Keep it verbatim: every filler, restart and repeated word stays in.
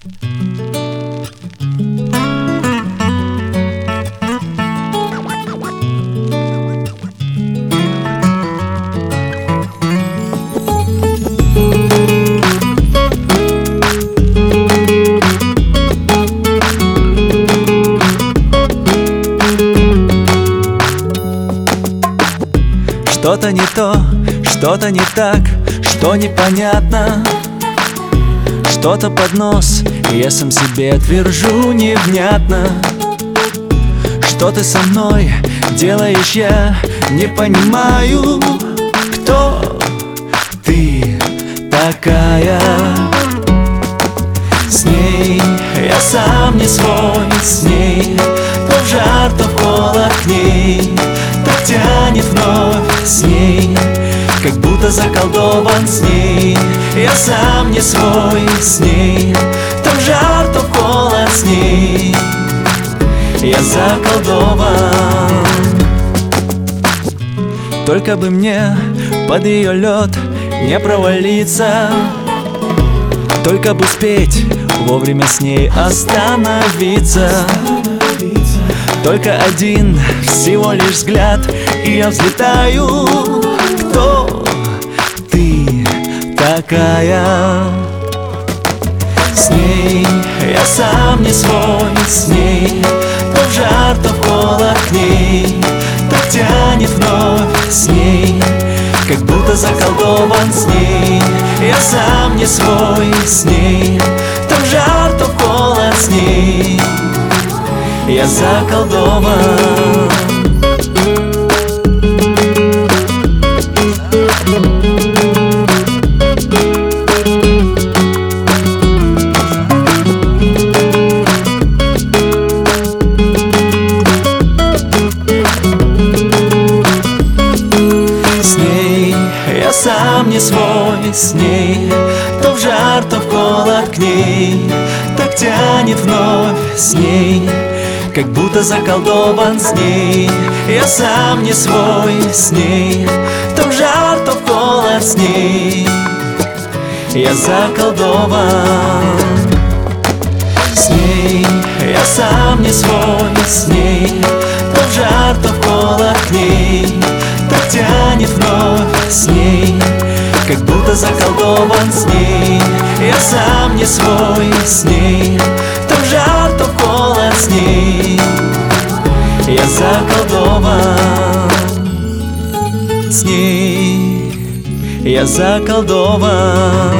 Что-то не то, что-то не так, что непонятно. Что-то под нос, я сам себе твержу невнятно. Что ты со мной делаешь, я не понимаю. Кто ты такая? С ней я сам не свой, с ней то в жар, то в холод к ней. Так тянет вновь с ней, как будто заколдован с ней. Я сам не свой с ней, то в жар, то в холод с ней. Я заколдован. Только бы мне под ее лед не провалиться, только бы успеть вовремя с ней остановиться. Только один всего лишь взгляд, и я взлетаю. Кто ты такая? С ней я сам не свой, с ней то в жар, то в холод к ней. Так тянет вновь с ней, как будто заколдован с ней. Я сам не свой с ней, то в жар, то в холод с ней. Я заколдован. С ней я сам не свой, с ней то в жар, то в холод к ней. Так тянет вновь с ней, как будто заколдован с ней. Я сам не свой с ней, то в жар, то в холод с ней. Я заколдован. С ней я сам не свой, с ней то в жар, то в холод к ней. Так тянет вновь с ней, как будто заколдован с ней. Я сам не свой с ней, то в жар, то в холод с ней. Я заколдован. С ней я заколдован.